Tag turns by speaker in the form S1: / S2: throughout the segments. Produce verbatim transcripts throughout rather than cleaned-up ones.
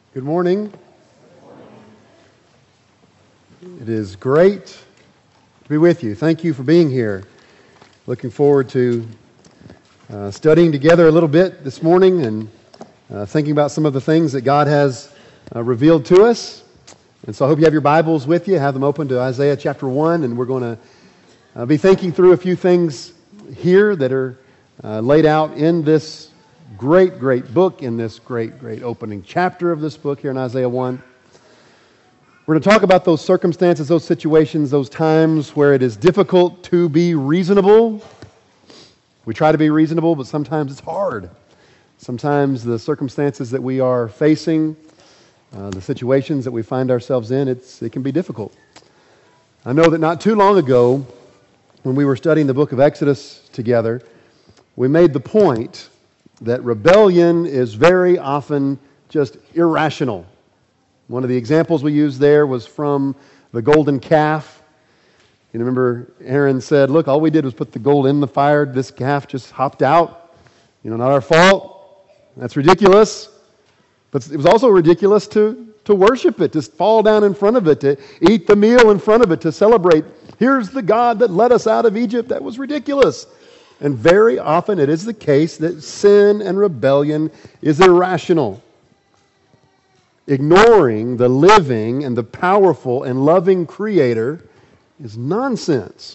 S1: Good morning. It is great to be with you. Thank you for being here. Looking forward to uh, studying together a little bit this morning and uh, thinking about some of the things that God has uh, revealed to us. And so I hope you have your Bibles with you. Have them open to Isaiah chapter one, and we're going to uh, be thinking through a few things here that are uh, laid out in this great, great book, in this great, great opening chapter of this book here in Isaiah one. We're going to talk about those circumstances, those situations, those times where it is difficult to be reasonable. We try to be reasonable, but sometimes it's hard. Sometimes the circumstances that we are facing, uh, the situations that we find ourselves in, it's it can be difficult. I know that not too long ago, when we were studying the book of Exodus together, we made the point that rebellion is very often just irrational. One of the examples we used there was from the golden calf. You remember Aaron said, look, all we did was put the gold in the fire. This calf just hopped out. You know, not our fault. That's ridiculous. But it was also ridiculous to, to worship it, to fall down in front of it, to eat the meal in front of it, to celebrate. Here's the God that led us out of Egypt. That was ridiculous. And very often it is the case that sin and rebellion is irrational. Ignoring the living and the powerful and loving Creator is nonsense.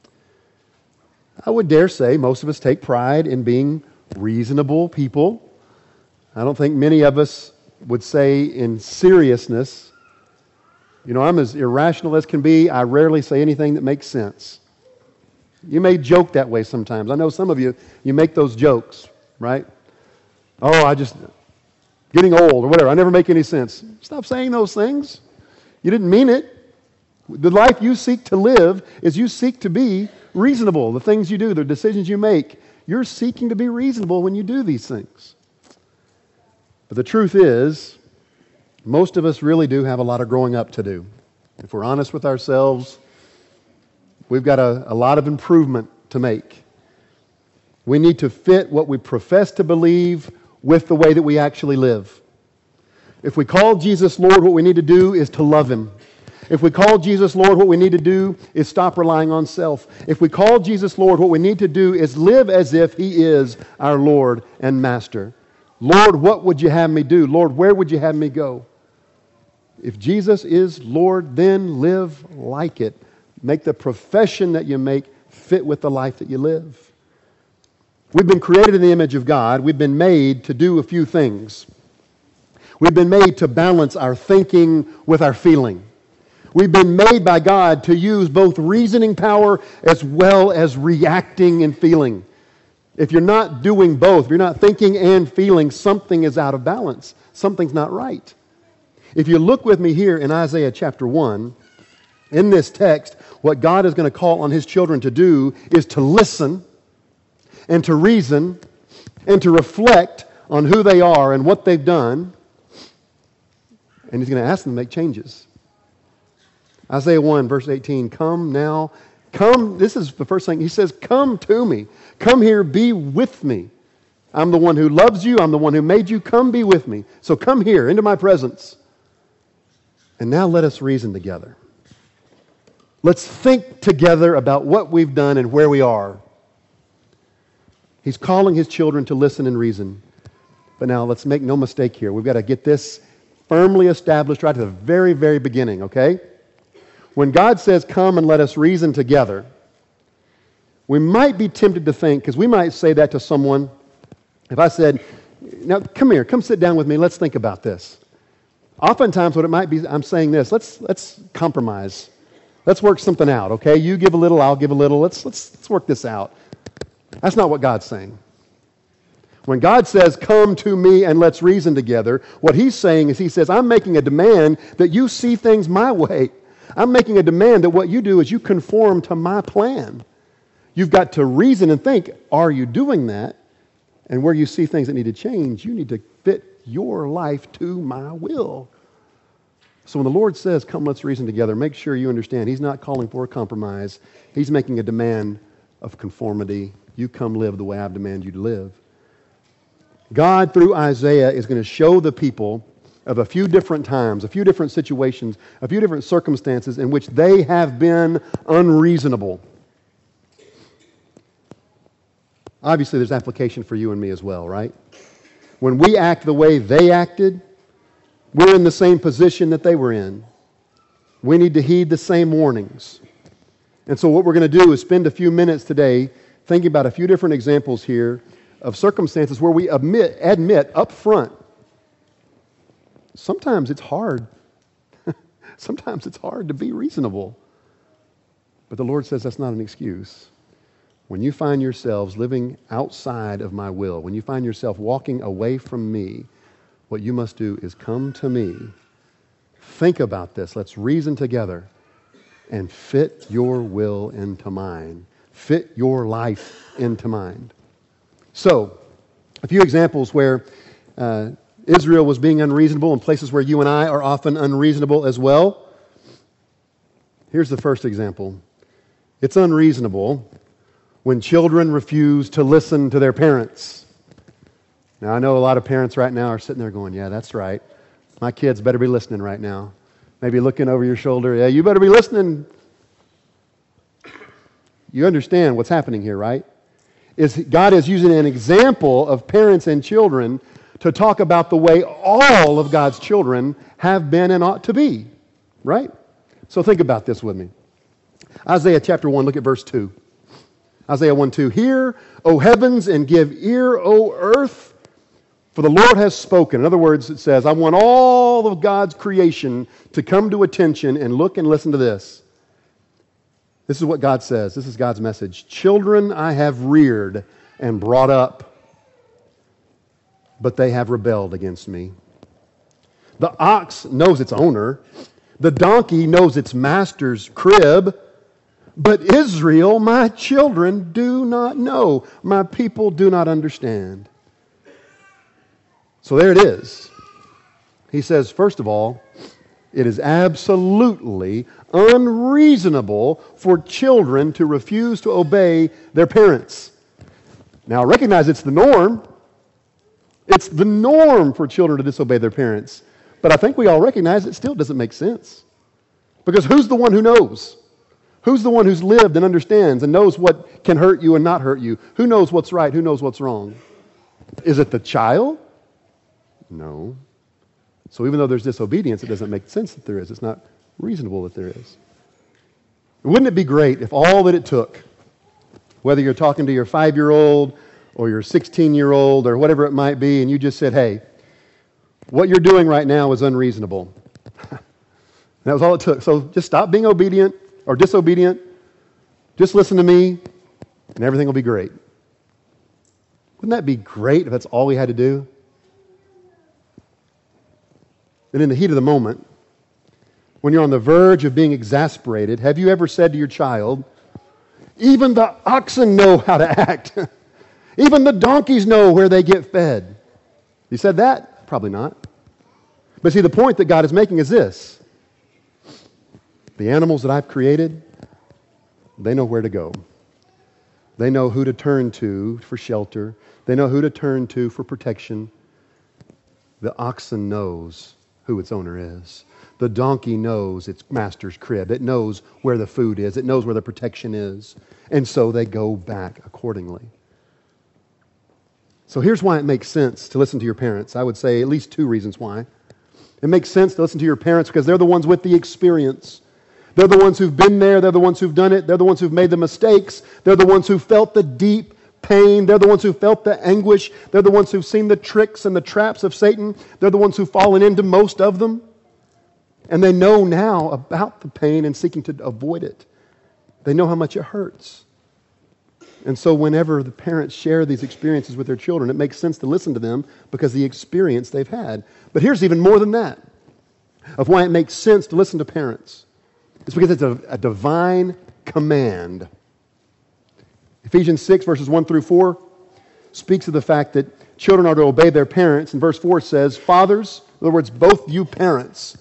S1: I would dare say most of us take pride in being reasonable people. I don't think many of us would say in seriousness, you know, I'm as irrational as can be. I rarely say anything that makes sense. You may joke that way sometimes. I know some of you, you make those jokes, right? Oh, I just, getting old or whatever. I never make any sense. Stop saying those things. You didn't mean it. The life you seek to live is you seek to be reasonable. The things you do, the decisions you make, you're seeking to be reasonable when you do these things. But the truth is, most of us really do have a lot of growing up to do. If we're honest with ourselves, we've got a, a lot of improvement to make. We need to fit what we profess to believe with the way that we actually live. If we call Jesus Lord, what we need to do is to love Him. If we call Jesus Lord, what we need to do is stop relying on self. If we call Jesus Lord, what we need to do is live as if He is our Lord and Master. Lord, what would you have me do? Lord, where would you have me go? If Jesus is Lord, then live like it. Make the profession that you make fit with the life that you live. We've been created in the image of God. We've been made to do a few things. We've been made to balance our thinking with our feeling. We've been made by God to use both reasoning power as well as reacting and feeling. If you're not doing both, if you're not thinking and feeling, something is out of balance. Something's not right. If you look with me here in Isaiah chapter one, in this text, what God is going to call on His children to do is to listen and to reason and to reflect on who they are and what they've done. And He's going to ask them to make changes. Isaiah one, verse eighteen, come now, come, this is the first thing. He says, come to me. Come here, be with me. I'm the one who loves you. I'm the one who made you. Come be with me. So come here into my presence. And now let us reason together. Let's think together about what we've done and where we are. He's calling His children to listen and reason. But now let's make no mistake here. We've got to get this firmly established right at the very, very beginning, okay? When God says, come and let us reason together, we might be tempted to think, because we might say that to someone, if I said, now come here, come sit down with me, let's think about this. Oftentimes what it might be, I'm saying this, let's let's compromise. Let's work something out, okay? You give a little, I'll give a little. Let's, let's, let's work this out. That's not what God's saying. When God says, come to me and let's reason together, what He's saying is He says, I'm making a demand that you see things my way. I'm making a demand that what you do is you conform to my plan. You've got to reason and think, are you doing that? And where you see things that need to change, you need to fit your life to my will. So when the Lord says, come, let's reason together, make sure you understand He's not calling for a compromise. He's making a demand of conformity. You come live the way I've demanded you to live. God, through Isaiah, is going to show the people of a few different times, a few different situations, a few different circumstances in which they have been unreasonable. Obviously, there's application for you and me as well, right? When we act the way they acted, we're in the same position that they were in. We need to heed the same warnings. And so what we're going to do is spend a few minutes today thinking about a few different examples here of circumstances where we admit, admit up front, sometimes it's hard. Sometimes it's hard to be reasonable. But the Lord says that's not an excuse. When you find yourselves living outside of my will, when you find yourself walking away from me, what you must do is come to me. Think about this. Let's reason together and fit your will into mine. Fit your life into mine. So, a few examples where uh, Israel was being unreasonable in places where you and I are often unreasonable as well. Here's the first example. It's unreasonable when children refuse to listen to their parents. Now, I know a lot of parents right now are sitting there going, yeah, that's right. My kids better be listening right now. Maybe looking over your shoulder, yeah, you better be listening. You understand what's happening here, right? Is God is using an example of parents and children to talk about the way all of God's children have been and ought to be, right? So think about this with me. Isaiah chapter one, look at verse two. Isaiah one two, hear, O heavens, and give ear, O earth, for the Lord has spoken. In other words, it says, I want all of God's creation to come to attention and look and listen to this. This is what God says. This is God's message. Children I have reared and brought up, but they have rebelled against me. The ox knows its owner. The donkey knows its master's crib. But Israel, my children, do not know. My people do not understand. So there it is. He says, first of all, it is absolutely unreasonable for children to refuse to obey their parents. Now, recognize it's the norm. It's the norm for children to disobey their parents. But I think we all recognize it still doesn't make sense. Because who's the one who knows? Who's the one who's lived and understands and knows what can hurt you and not hurt you? Who knows what's right? Who knows what's wrong? Is it the child? No. So even though there's disobedience, it doesn't make sense that there is. It's not reasonable that there is. Wouldn't it be great if all that it took, whether you're talking to your five-year-old or your sixteen-year-old or whatever it might be, and you just said, hey, what you're doing right now is unreasonable. That was all it took. So just stop being obedient or disobedient. Just listen to me, and everything will be great. Wouldn't that be great if that's all we had to do? And in the heat of the moment, when you're on the verge of being exasperated, have you ever said to your child, even the oxen know how to act. Even the donkeys know where they get fed. You said that? Probably not. But see, the point that God is making is this. The animals that I've created, they know where to go. They know who to turn to for shelter. They know who to turn to for protection. The oxen knows who its owner is. The donkey knows its master's crib. It knows where the food is. It knows where the protection is. And so they go back accordingly. So here's why it makes sense to listen to your parents. I would say at least two reasons why. It makes sense to listen to your parents because they're the ones with the experience. They're the ones who've been there. They're the ones who've done it. They're the ones who've made the mistakes. They're the ones who felt the deep pain. They're the ones who felt the anguish. They're the ones who've seen the tricks and the traps of Satan. They're the ones who've fallen into most of them. And they know now about the pain and seeking to avoid it. They know how much it hurts. And so whenever the parents share these experiences with their children, it makes sense to listen to them because of the experience they've had. But here's even more than that of why it makes sense to listen to parents. It's because it's a, a divine command. Ephesians six, verses one through four, speaks of the fact that children are to obey their parents. And verse four says, fathers, in other words, both you parents,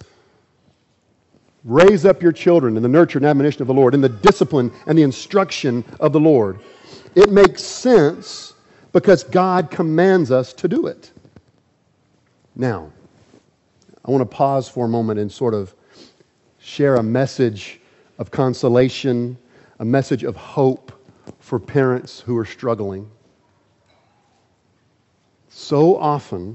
S1: raise up your children in the nurture and admonition of the Lord, in the discipline and the instruction of the Lord. It makes sense because God commands us to do it. Now, I want to pause for a moment and sort of share a message of consolation, a message of hope for parents who are struggling. So often,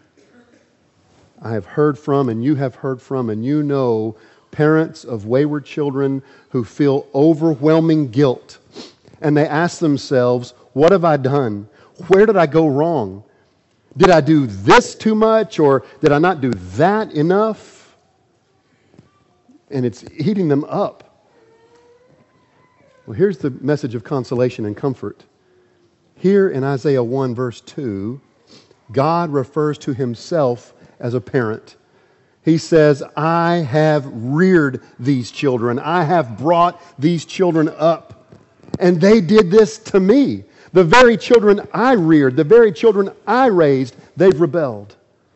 S1: I have heard from, and you have heard from, and you know parents of wayward children who feel overwhelming guilt. And they ask themselves, what have I done? Where did I go wrong? Did I do this too much, or did I not do that enough? And it's eating them up. Well, here's the message of consolation and comfort. Here in Isaiah one, verse two, God refers to himself as a parent. He says, I have reared these children. I have brought these children up. And they did this to me. The very children I reared, the very children I raised, they've rebelled.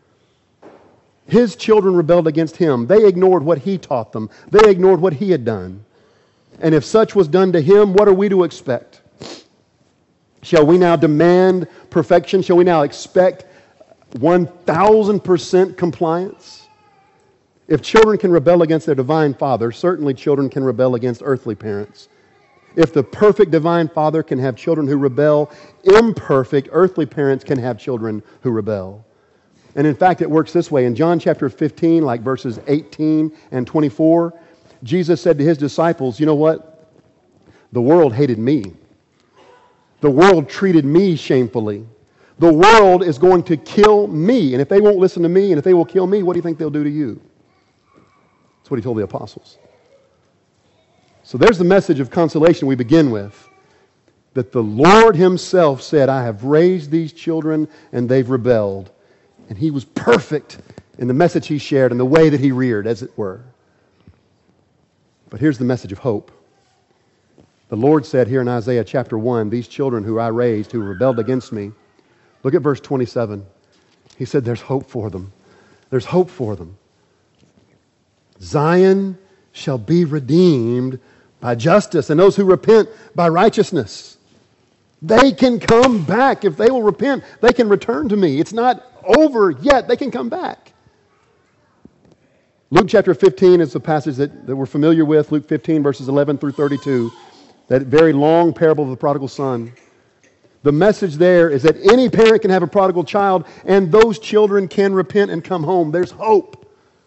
S1: His children rebelled against him. They ignored what he taught them. They ignored what he had done. And if such was done to him, what are we to expect? Shall we now demand perfection? Shall we now expect one thousand percent compliance? If children can rebel against their divine Father, certainly children can rebel against earthly parents. If the perfect divine Father can have children who rebel, imperfect earthly parents can have children who rebel. And in fact, it works this way. In John chapter fifteen, like verses eighteen and twenty-four, Jesus said to his disciples, you know what? The world hated me. The world treated me shamefully. The world is going to kill me. And if they won't listen to me, and if they will kill me, what do you think they'll do to you? That's what he told the apostles. So there's the message of consolation we begin with. That the Lord himself said, I have raised these children and they've rebelled. And he was perfect in the message he shared and the way that he reared, as it were. But here's the message of hope. The Lord said here in Isaiah chapter one, these children who I raised, who rebelled against me, look at verse twenty-seven. He said there's hope for them. There's hope for them. Zion shall be redeemed by justice, and those who repent by righteousness. They can come back. If they will repent, they can return to me. It's not over yet. They can come back. Luke chapter fifteen is a passage that, that we're familiar with. Luke fifteen, verses eleven through thirty-two. That very long parable of the prodigal son. The message there is that any parent can have a prodigal child, and those children can repent and come home. There's hope.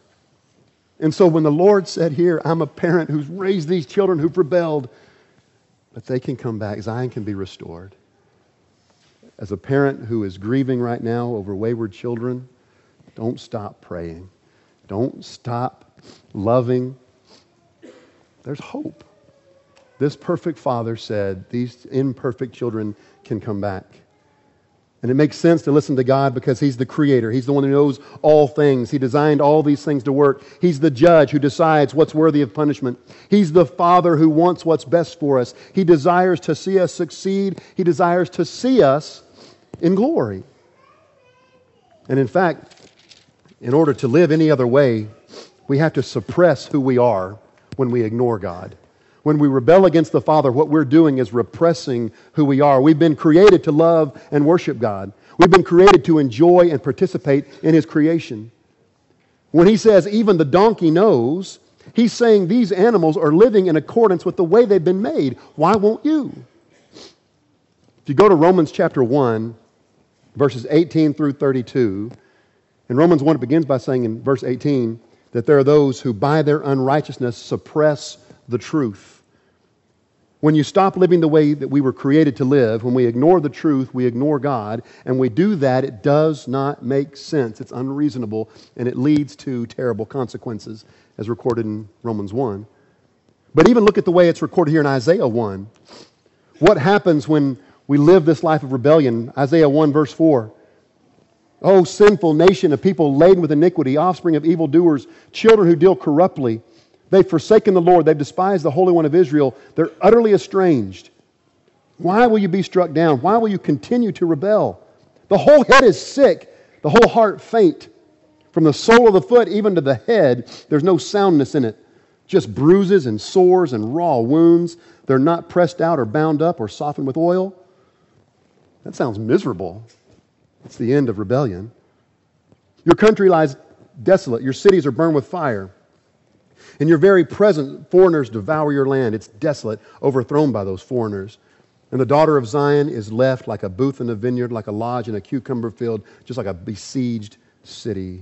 S1: And so when the Lord said here, I'm a parent who's raised these children who've rebelled, but they can come back. Zion can be restored. As a parent who is grieving right now over wayward children, don't stop praying. Don't stop loving. There's hope. This perfect Father said these imperfect children can come back. And it makes sense to listen to God because he's the creator. He's the one who knows all things. He designed all these things to work. He's the judge who decides what's worthy of punishment. He's the Father who wants what's best for us. He desires to see us succeed. He desires to see us in glory. And in fact, in order to live any other way, we have to suppress who we are when we ignore God. When we rebel against the Father, what we're doing is repressing who we are. We've been created to love and worship God. We've been created to enjoy and participate in His creation. When He says, even the donkey knows, He's saying these animals are living in accordance with the way they've been made. Why won't you? If you go to Romans chapter one, verses eighteen through thirty-two, in Romans one it begins by saying in verse eighteen that there are those who by their unrighteousness suppress the truth. When you stop living the way that we were created to live, when we ignore the truth, we ignore God, and we do that, it does not make sense. It's unreasonable, and it leads to terrible consequences, as recorded in Romans one. But even look at the way it's recorded here in Isaiah one. What happens when we live this life of rebellion? Isaiah one, verse four. O sinful nation, of people laden with iniquity, offspring of evildoers, children who deal corruptly. They've forsaken the Lord. They've despised the Holy One of Israel. They're utterly estranged. Why will you be struck down? Why will you continue to rebel? The whole head is sick, the whole heart faint. From the sole of the foot even to the head, there's no soundness in it. Just bruises and sores and raw wounds. They're not pressed out or bound up or softened with oil. That sounds miserable. It's the end of rebellion. Your country lies desolate. Your cities are burned with fire. In your very presence, foreigners devour your land. It's desolate, overthrown by those foreigners. And the daughter of Zion is left like a booth in a vineyard, like a lodge in a cucumber field, just like a besieged city.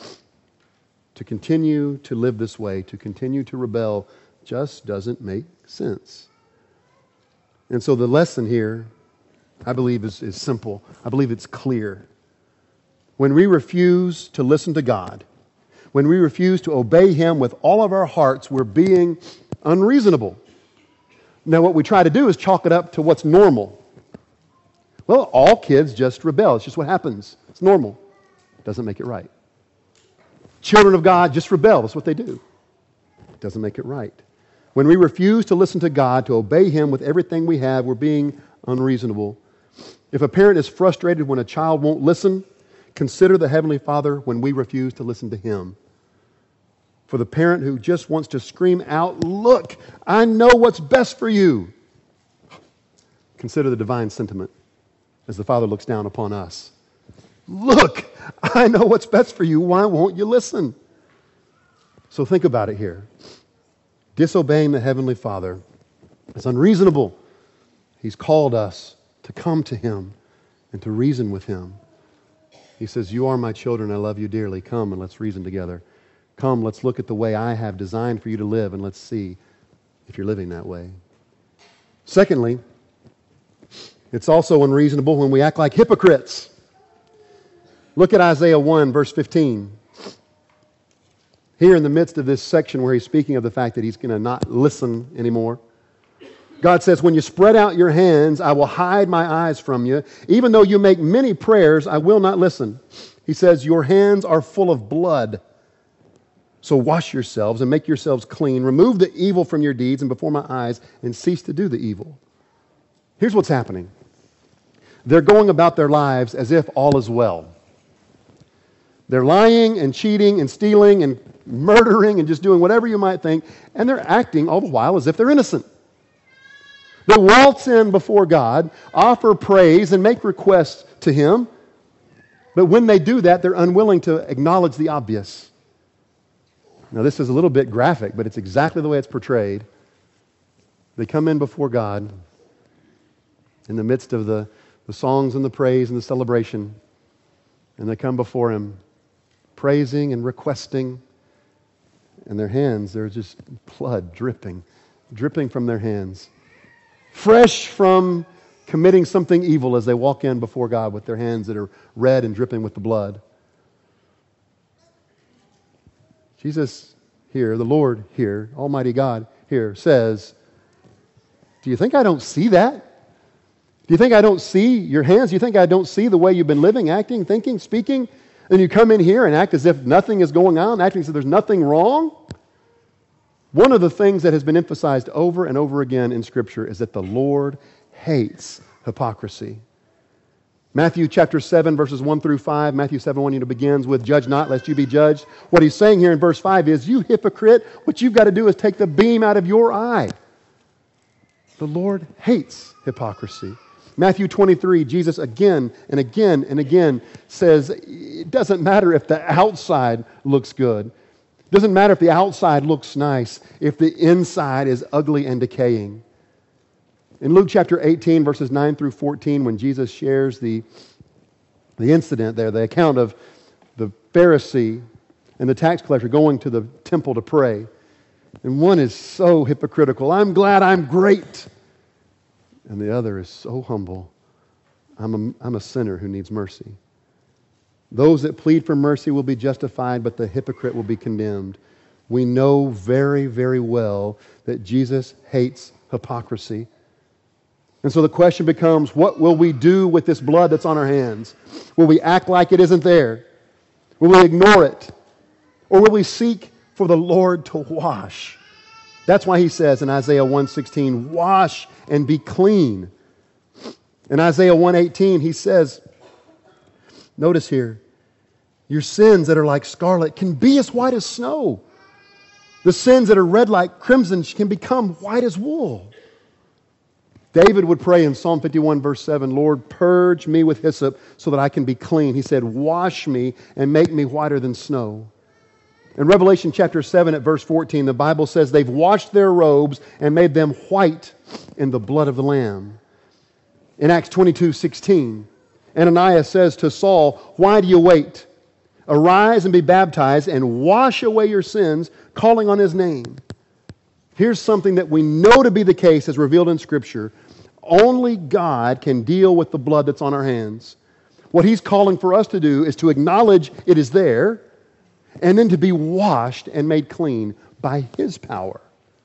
S1: To continue to live this way, to continue to rebel, just doesn't make sense. And so the lesson here, I believe, is, is simple. I believe it's clear. When we refuse to listen to God, when we refuse to obey Him with all of our hearts, we're being unreasonable. Now, what we try to do is chalk it up to what's normal. Well, all kids just rebel. It's just what happens. It's normal. Doesn't make it right. Children of God just rebel. That's what they do. Doesn't make it right. When we refuse to listen to God, to obey Him with everything we have, we're being unreasonable. If a parent is frustrated when a child won't listen, consider the Heavenly Father when we refuse to listen to Him. For the parent who just wants to scream out, "Look, I know what's best for you." Consider the divine sentiment as the Father looks down upon us. "Look, I know what's best for you. Why won't you listen?" So think about it here. Disobeying the Heavenly Father is unreasonable. He's called us to come to Him and to reason with Him. He says, "You are my children. I love you dearly. Come and let's reason together. Come, let's look at the way I have designed for you to live, and let's see if you're living that way." Secondly, it's also unreasonable when we act like hypocrites. Look at Isaiah one, verse fifteen. Here in the midst of this section where he's speaking of the fact that he's going to not listen anymore, God says, "When you spread out your hands, I will hide my eyes from you. Even though you make many prayers, I will not listen." He says, "Your hands are full of blood. So wash yourselves and make yourselves clean. Remove the evil from your deeds and before my eyes, and cease to do the evil." Here's what's happening. They're going about their lives as if all is well. They're lying and cheating and stealing and murdering and just doing whatever you might think, and they're acting all the while as if they're innocent. They waltz in before God, offer praise, and make requests to Him, but when they do that, they're unwilling to acknowledge the obvious. Now, this is a little bit graphic, but it's exactly the way it's portrayed. They come in before God in the midst of the, the songs and the praise and the celebration, and they come before Him praising and requesting, and their hands, there's just blood dripping, dripping from their hands, fresh from committing something evil as they walk in before God with their hands that are red and dripping with the blood. Jesus here, the Lord here, Almighty God here says, "Do you think I don't see that? Do you think I don't see your hands? Do you think I don't see the way you've been living, acting, thinking, speaking? And you come in here and act as if nothing is going on, acting as if there's nothing wrong?" One of the things that has been emphasized over and over again in Scripture is that the Lord hates hypocrisy. Matthew chapter seven, verses one through five, Matthew seven one, you know, begins with, "Judge not, lest you be judged." What he's saying here in verse five is, you hypocrite, what you've got to do is take the beam out of your eye. The Lord hates hypocrisy. Matthew twenty-three, Jesus again and again and again says, it doesn't matter if the outside looks good. It doesn't matter if the outside looks nice, if the inside is ugly and decaying. In Luke chapter eighteen, verses nine through fourteen, when Jesus shares the, the incident there, the account of the Pharisee and the tax collector going to the temple to pray. And one is so hypocritical. "I'm glad I'm great." And the other is so humble. I'm a, I'm a sinner who needs mercy. Those that plead for mercy will be justified, but the hypocrite will be condemned. We know very, very well that Jesus hates hypocrisy. And so the question becomes, what will we do with this blood that's on our hands? Will we act like it isn't there? Will we ignore it? Or will we seek for the Lord to wash? That's why he says in Isaiah one sixteen, "Wash and be clean." In Isaiah one eighteen, he says, notice here, "Your sins that are like scarlet can be as white as snow. The sins that are red like crimson can become white as wool." David would pray in Psalm fifty-one, verse seven, "Lord, purge me with hyssop so that I can be clean." He said, "Wash me and make me whiter than snow." In Revelation chapter seven at verse fourteen, the Bible says they've washed their robes and made them white in the blood of the Lamb. In Acts twenty-two sixteen, Ananias says to Saul, "Why do you wait? Arise and be baptized and wash away your sins, calling on His name." Here's something that we know to be the case as revealed in Scripture. Only God can deal with the blood that's on our hands. What He's calling for us to do is to acknowledge it is there, and then to be washed and made clean by His power.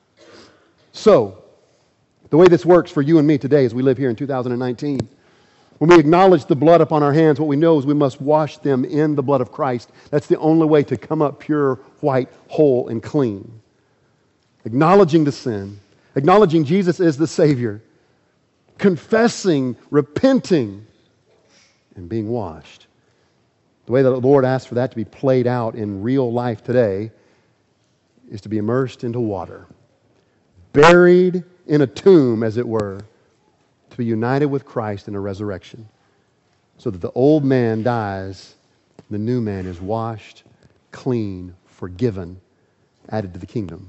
S1: So, the way this works for you and me today as we live here in two thousand nineteen, when we acknowledge the blood upon our hands, what we know is we must wash them in the blood of Christ. That's the only way to come up pure, white, whole, and clean. Acknowledging the sin, acknowledging Jesus is the Savior, confessing, repenting, and being washed. The way that the Lord asks for that to be played out in real life today is to be immersed into water, buried in a tomb, as it were, to be united with Christ in a resurrection, so that the old man dies, the new man is washed, clean, forgiven, added to the kingdom.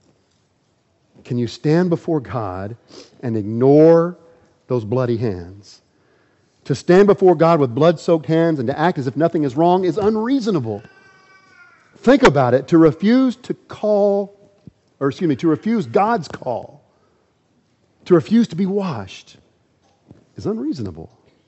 S1: Can you stand before God and ignore those bloody hands? To stand before God with blood-soaked hands and to act as if nothing is wrong is unreasonable. Think about it. To refuse to call, or excuse me, to refuse God's call, to refuse to be washed, is unreasonable.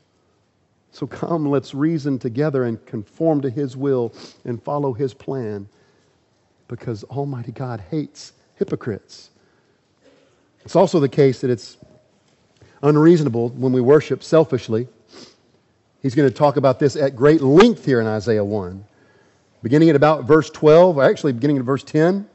S1: So come, let's reason together and conform to His will and follow His plan, because Almighty God hates hypocrites. It's also the case that it's unreasonable when we worship selfishly. He's going to talk about this at great length here in Isaiah one. Beginning at about verse twelve, or actually beginning at verse ten.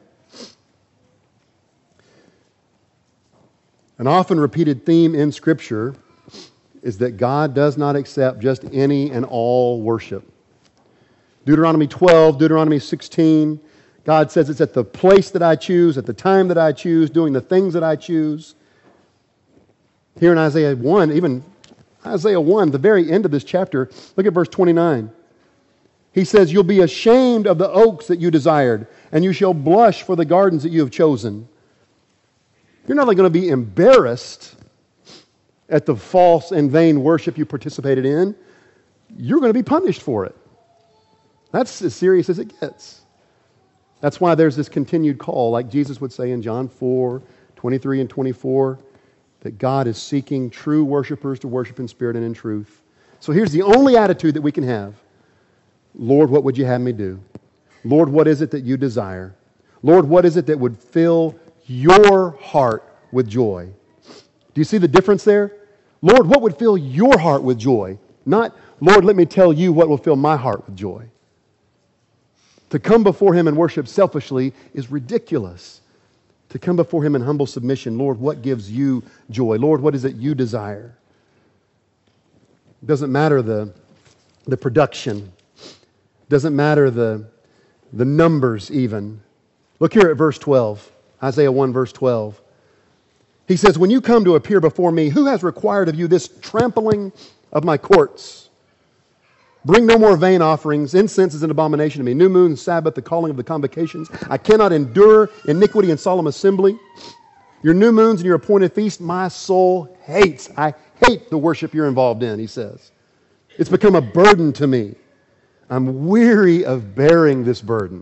S1: An often repeated theme in Scripture is that God does not accept just any and all worship. Deuteronomy twelve, Deuteronomy sixteen, God says it's at the place that I choose, at the time that I choose, doing the things that I choose. Here in Isaiah one, even Isaiah one, the very end of this chapter, look at verse twenty-nine. He says, "You'll be ashamed of the oaks that you desired, and you shall blush for the gardens that you have chosen." You're not only going to be embarrassed at the false and vain worship you participated in, you're going to be punished for it. That's as serious as it gets. That's why there's this continued call, like Jesus would say in John four, twenty-three and twenty-four, that God is seeking true worshipers to worship in spirit and in truth. So here's the only attitude that we can have. Lord, what would you have me do? Lord, what is it that you desire? Lord, what is it that would fill your heart with joy? Do you see the difference there? Lord, what would fill your heart with joy? Not, Lord, let me tell you what will fill my heart with joy. To come before Him and worship selfishly is ridiculous. To come before Him in humble submission, Lord, what gives you joy? Lord, what is it you desire? It doesn't matter the, the production. It doesn't matter the, the numbers even. Look here at verse twelve. Isaiah one, verse twelve. He says, "When you come to appear before me, who has required of you this trampling of my courts? Bring no more vain offerings. Incense is an abomination to me. New moon, Sabbath, the calling of the convocations. I cannot endure iniquity and solemn assembly. Your new moons and your appointed feasts, my soul hates." I hate the worship you're involved in, he says. It's become a burden to me. I'm weary of bearing this burden.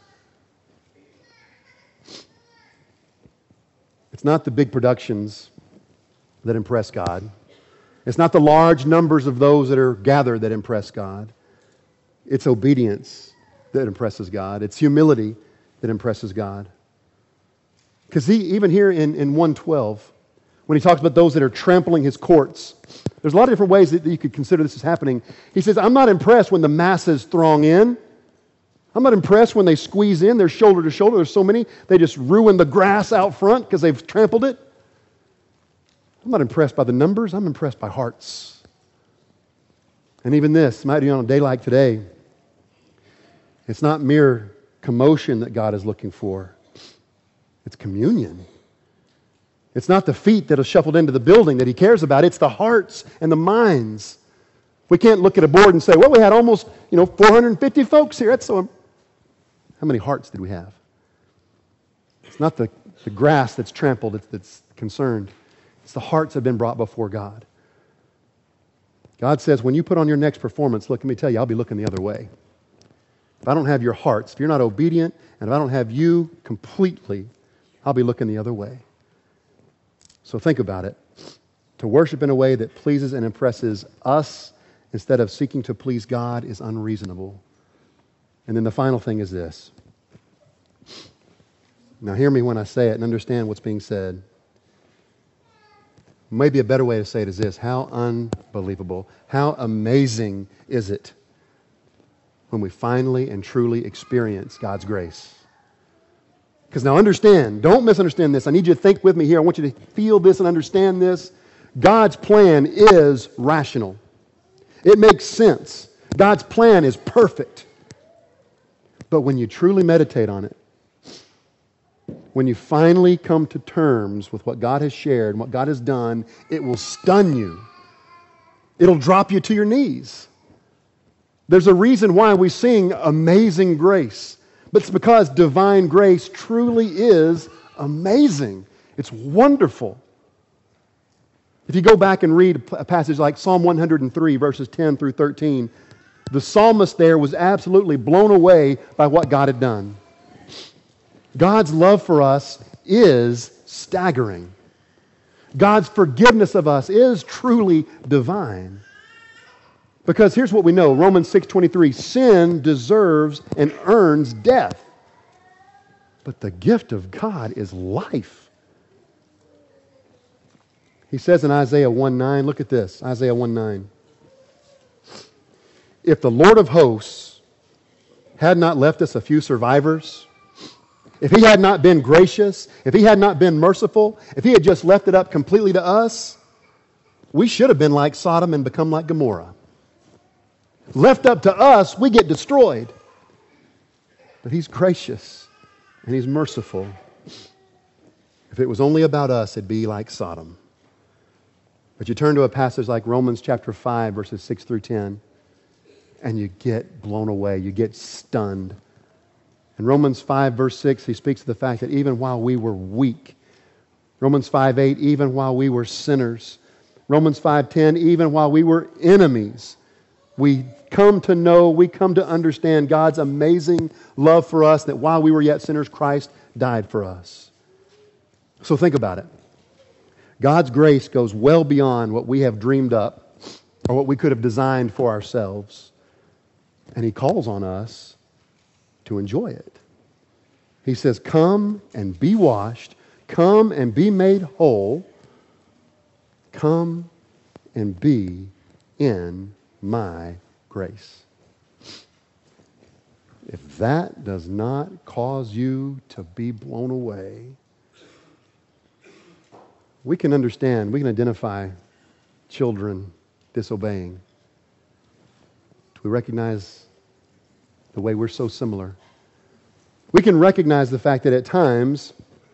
S1: It's not the big productions that impress God. It's not the large numbers of those that are gathered that impress God. It's obedience that impresses God. It's humility that impresses God. Because he, even here in, in one twelve, when he talks about those that are trampling His courts, there's a lot of different ways that you could consider this is happening. He says, I'm not impressed when the masses throng in. I'm not impressed when they squeeze in. They're shoulder to shoulder. There's so many. They just ruin the grass out front because they've trampled it. I'm not impressed by the numbers. I'm impressed by hearts. And even this might be on a day like today. It's not mere commotion that God is looking for. It's communion. It's not the feet that are shuffled into the building that He cares about. It's the hearts and the minds. We can't look at a board and say, well, we had almost, you know, four hundred fifty folks here. That's so. How How many hearts did we have? It's not the, the grass that's trampled that's, that's concerned. It's the hearts that have been brought before God. God says, when you put on your next performance, look, let me tell you, I'll be looking the other way. If I don't have your hearts, if you're not obedient, and if I don't have you completely, I'll be looking the other way. So think about it. To worship in a way that pleases and impresses us instead of seeking to please God is unreasonable. And then the final thing is this. Now hear me when I say it and understand what's being said. Maybe a better way to say it is this. How unbelievable, how amazing is it when we finally and truly experience God's grace? Because now understand, don't misunderstand this. I need you to think with me here. I want you to feel this and understand this. God's plan is rational. It makes sense. God's plan is perfect. But when you truly meditate on it, when you finally come to terms with what God has shared and what God has done, it will stun you. It'll drop you to your knees. There's a reason why we sing Amazing Grace. But it's because divine grace truly is amazing. It's wonderful. If you go back and read a passage like Psalm one hundred three, verses ten through thirteen, the psalmist there was absolutely blown away by what God had done. God's love for us is staggering. God's forgiveness of us is truly divine. Because here's what we know, Romans six twenty-three, sin deserves and earns death. But the gift of God is life. He says in Isaiah one nine, look at this, Isaiah one nine. If the Lord of hosts had not left us a few survivors, if He had not been gracious, if He had not been merciful, if He had just left it up completely to us, we should have been like Sodom and become like Gomorrah. Left up to us, we get destroyed. But He's gracious and He's merciful. If it was only about us, it'd be like Sodom. But you turn to a passage like Romans chapter five, verses six through ten, and you get blown away. You get stunned. In Romans five, verse six, he speaks of the fact that even while we were weak, Romans five eight, even while we were sinners, Romans five ten, even while we were enemies, we come to know, we come to understand God's amazing love for us, that while we were yet sinners, Christ died for us. So think about it. God's grace goes well beyond what we have dreamed up or what we could have designed for ourselves. And He calls on us to enjoy it. He says, come and be washed. Come and be made whole. Come and be in my grace. If that does not cause you to be blown away, we can understand, we can identify children disobeying. Do we recognize the way we're so similar? We can recognize the fact that at times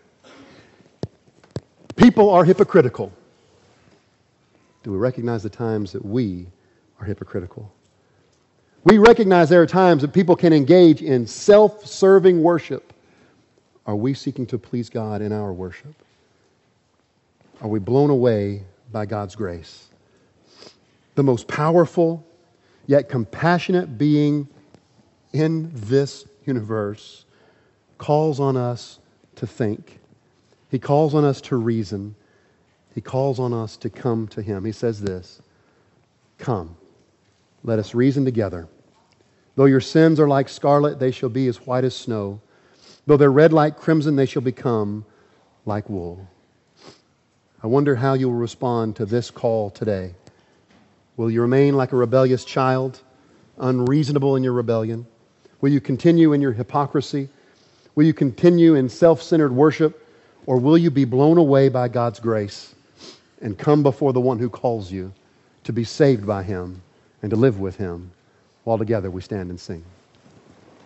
S1: people are hypocritical. Do we recognize the times that we are hypocritical? We recognize there are times that people can engage in self-serving worship. Are we seeking to please God in our worship? Are we blown away by God's grace? The most powerful yet compassionate being in this universe calls on us to think. He calls on us to reason. He calls on us to come to Him. He says this, come, let us reason together. Though your sins are like scarlet, they shall be as white as snow. Though they're red like crimson, they shall become like wool. I wonder how you will respond to this call today. Will you remain like a rebellious child, unreasonable in your rebellion? Will you continue in your hypocrisy? Will you continue in self-centered worship? Or will you be blown away by God's grace and come before the one who calls you to be saved by Him and to live with Him? While together we stand and sing.